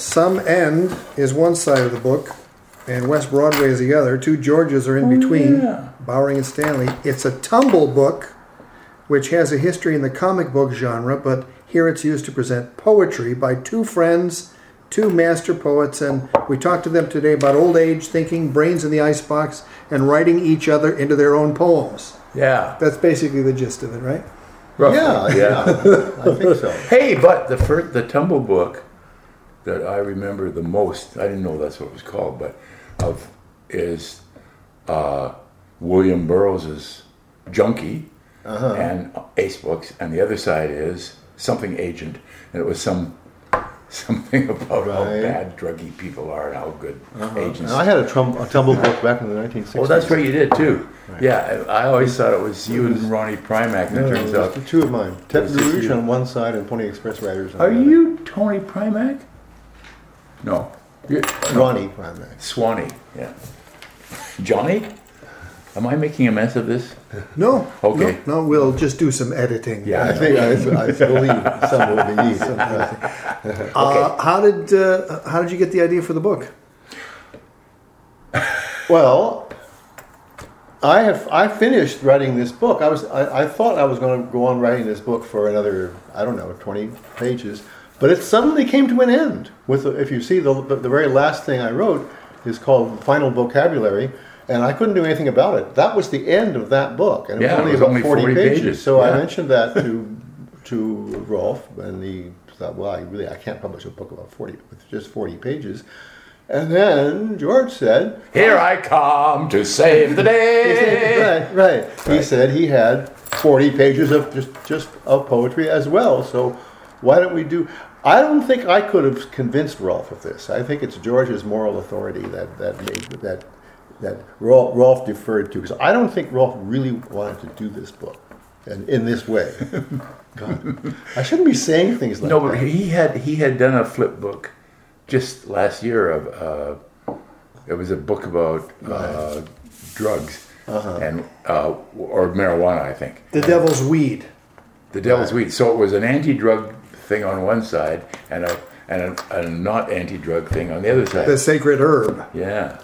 Some End is one side of the book, and West Broadway is the other. Two Georges are in between, Bowring and Stanley. It's a tumble book, which has a history in the comic book genre, but here it's used to present poetry by two friends, two master poets, and we talked to them today about old age, thinking, brains in the icebox, and writing each other into their own poems. Yeah. That's basically the gist of it, right? Roughly. Yeah. I think so. Hey, but the tumble book that I remember the most, I didn't know that's what it was called, but is William Burroughs's Junkie and Ace Books, and the other side is Something Agent, and it was something about how bad druggy people are and how good agents. And I had a tumble book back in the 1960s. Oh, that's right, you did too. Right. Yeah, I always thought it was you and Ronnie Primack, and it turns out the two of mine. Tête Rouge on one side and Pony Express Riders on the other. Are you Tony Primack? No. Ronnie Primack. Swanee, yeah. Johnny? Am I making a mess of this? No. Okay. No, we'll just do some editing. Yeah. I believe some will be needed. How did you get the idea for the book? Well, I finished writing this book. I thought I was going to go on writing this book for another 20 pages, but it suddenly came to an end. If you see the very last thing I wrote is called Final Vocabulary, and I couldn't do anything about it. That was the end of that book, and it was only about 40 pages. So I mentioned that to Rolf, and he thought, well, I can't publish a book with just 40 pages. And then George said, "Here I come to save the day." Right. He said he had 40 pages of just of poetry as well. So why don't we do? I don't think I could have convinced Rolf of this. I think it's George's moral authority that Rolf deferred to, because I don't think Rolf really wanted to do this book, and in this way. God, I shouldn't be saying things like that. No, but he had done a flip book just last year of it was a book about drugs and or marijuana, I think. The Devil's Weed. The Devil's Weed. So it was an anti-drug thing on one side and a not anti-drug thing on the other side. The Sacred Herb. Yeah.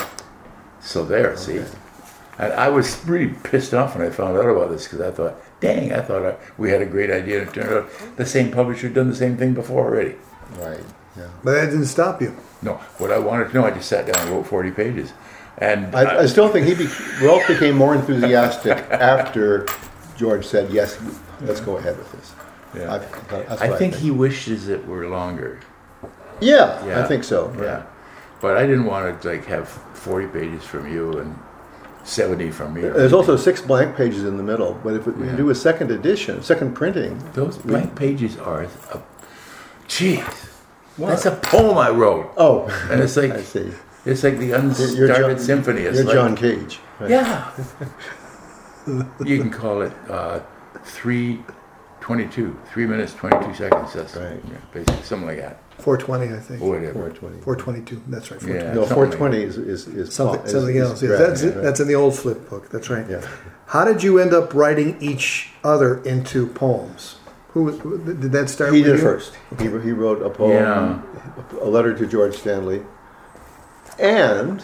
So there, see. And I was really pissed off when I found out about this, because I thought, dang, we had a great idea, and it turned out the same publisher had done the same thing before already. Right, yeah. But that didn't stop you. No, what I wanted to know, I just sat down and wrote 40 pages. And I still think Rolf became more enthusiastic after George said, yes, let's go ahead with this. Yeah. I think he wishes it were longer. Yeah, I think so. Right. Yeah. But I didn't want to have 40 pages from you and 70 from me. There's also 6 blank pages in the middle, but if we do a second edition, second printing... Those blank pages are... Jeez. That's a poem I wrote. Oh. And it's like... I see. It's like the Unstarted Symphony. It's you're like, John Cage. Right? Yeah. You can call it 3:22. 3 minutes, 22 seconds. That's right. Yeah, basically something like that. 420, I think. Whatever. 422. That's right. 420. Yeah, no, 420 is something else. Yeah, that's in the old flip book. That's right. Yeah. How did you end up writing each other into poems? Did that start He with you? did first. He wrote a poem, a letter to George Stanley, and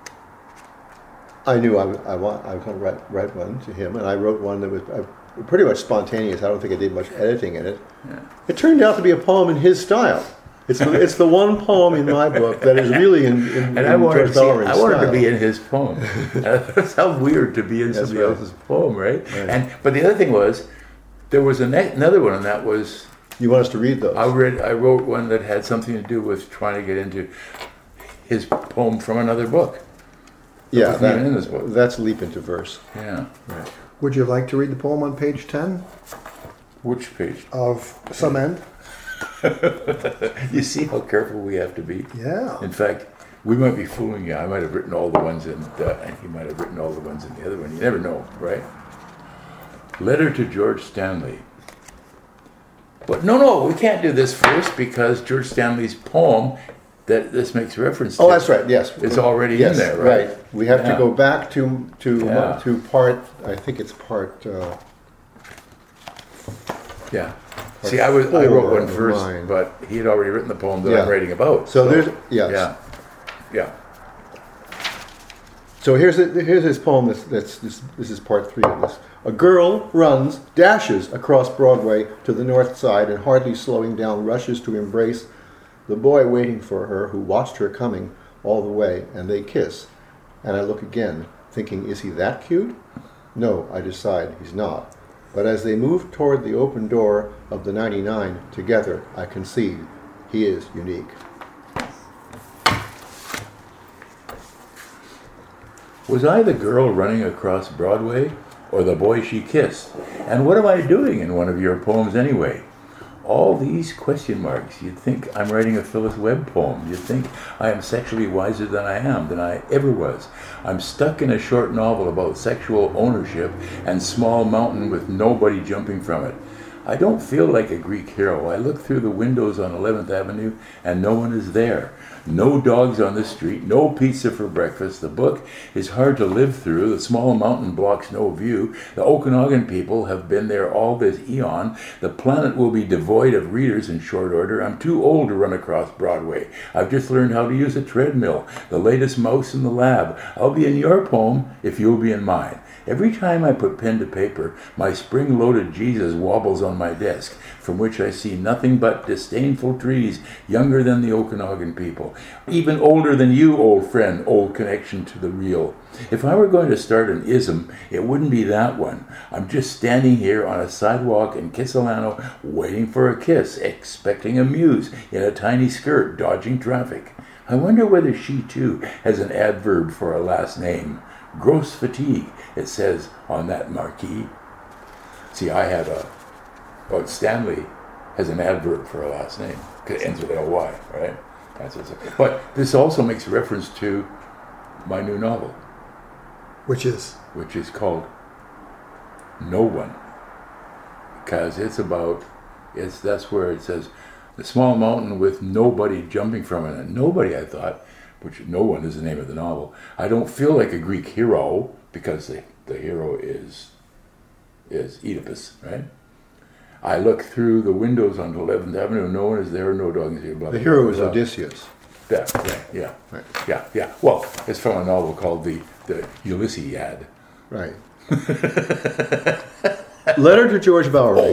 I knew I was going to write one to him, and I wrote one that was pretty much spontaneous. I don't think I did much editing in it. Yeah. It turned out to be a poem in his style. It's the one poem in my book that is really in George Bellerin's style. I wanted to be in his poem. That's how weird to be in somebody else's poem, right? But the other thing was, there was another one, and that was... You want us to read those? I wrote one that had something to do with trying to get into his poem from another book. Yeah, even in this book. That's Leap into Verse. Yeah. Right. Would you like to read the poem on page 10? Which page? Of Some End. You see how careful we have to be? Yeah. In fact, we might be fooling you. I might have written all the ones in and he might have written all the ones in the other one. You never know, right? Letter to George Stanley. But no, we can't do this first, because George Stanley's poem that this makes reference to. Oh, that's right. Yes, it's already in there, right? We have to go back to part. I think it's part. Yeah. See, I wrote one of first, mine. but he had already written the poem that Yeah. I'm writing about. So there's yes. Yeah. So here's his poem. This is part 3 of this. A girl runs, dashes across Broadway to the north side, and hardly slowing down, rushes to embrace the boy waiting for her, who watched her coming all the way, and they kiss. And I look again, thinking, is he that cute? No, I decide he's not. But as they move toward the open door of the 99 together, I concede he is unique. Was I the girl running across Broadway, or the boy she kissed? And what am I doing in one of your poems anyway? All these question marks. You'd think I'm writing a Phyllis Webb poem. You'd think I am sexually wiser than I ever was. I'm stuck in a short novel about sexual ownership and small mountain with nobody jumping from it. I don't feel like a Greek hero. I look through the windows on 11th Avenue and no one is there. No dogs on the street, no pizza for breakfast. The book is hard to live through. The small mountain blocks no view. The Okanagan people have been there all this eon. The planet will be devoid of readers in short order. I'm too old to run across Broadway. I've just learned how to use a treadmill, the latest mouse in the lab. I'll be in your poem if you'll be in mine. Every time I put pen to paper, my spring-loaded Jesus wobbles on my desk, from which I see nothing but disdainful trees, younger than the Okanagan people, even older than you, old friend, old connection to the real. If I were going to start an ism, it wouldn't be that one. I'm just standing here on a sidewalk in Kisilano, waiting for a kiss, expecting a muse in a tiny skirt, dodging traffic. I wonder whether she, too, has an adverb for a last name. Gross fatigue, it says on that marquee. See, I have Stanley has an adverb for a last name. It ends with L-Y, right? That's what it says. But this also makes reference to my new novel. Which is called No One. Because that's where it says, the small mountain with nobody jumping from it. And nobody, I thought, which No One is the name of the novel. I don't feel like a Greek hero because the hero is Oedipus, right? I look through the windows on 11th Avenue. No one is there. No dog is here. Blah, The blah, hero blah, is blah. Odysseus. Yeah. Right. Yeah. Well, it's from a novel called the Ulysses. Right. Letter to George Bowery.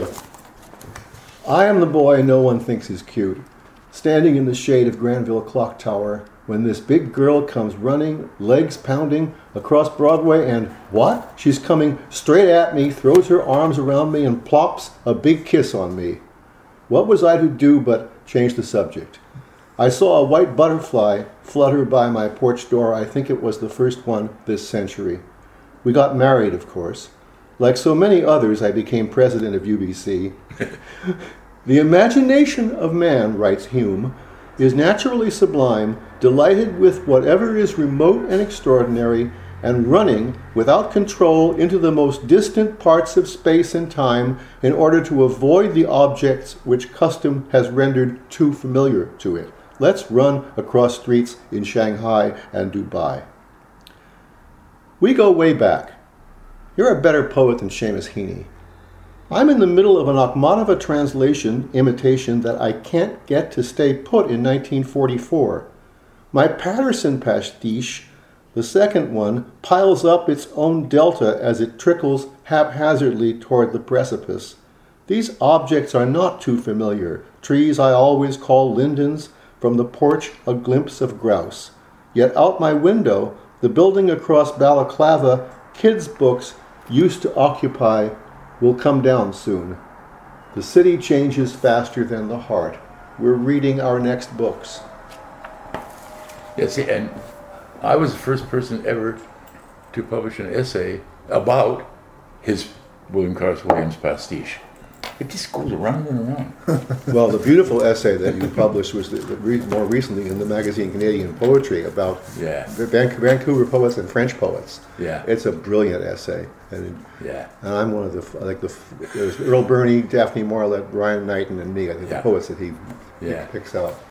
I am the boy no one thinks is cute, standing in the shade of Granville Clock Tower, when this big girl comes running, legs pounding, across Broadway, and what? She's coming straight at me, throws her arms around me, and plops a big kiss on me. What was I to do but change the subject? I saw a white butterfly flutter by my porch door. I think it was the first one this century. We got married, of course. Like so many others, I became president of UBC. The imagination of man, writes Hume, is naturally sublime, delighted with whatever is remote and extraordinary, and running without control into the most distant parts of space and time in order to avoid the objects which custom has rendered too familiar to it. Let's run across streets in Shanghai and Dubai. We go way back. You're a better poet than Seamus Heaney. I'm in the middle of an Akhmatova translation imitation that I can't get to stay put in 1944. My Patterson pastiche, the second one, piles up its own delta as it trickles haphazardly toward the precipice. These objects are not too familiar. Trees I always call lindens, from the porch a glimpse of grouse. Yet out my window, the building across Balaclava, kids' books used to occupy will come down soon. The city changes faster than the heart. We're reading our next books. Yes, and I was the first person ever to publish an essay about his William Carlos Williams pastiche. It just goes around and around. Well, the beautiful essay that you published was more recently in the magazine Canadian Poetry about Vancouver poets and French poets. Yeah. It's a brilliant essay. And I'm one of there's Earl Burney, Daphne Morlett, Brian Knighton, and me, I think, the poets that he picks out.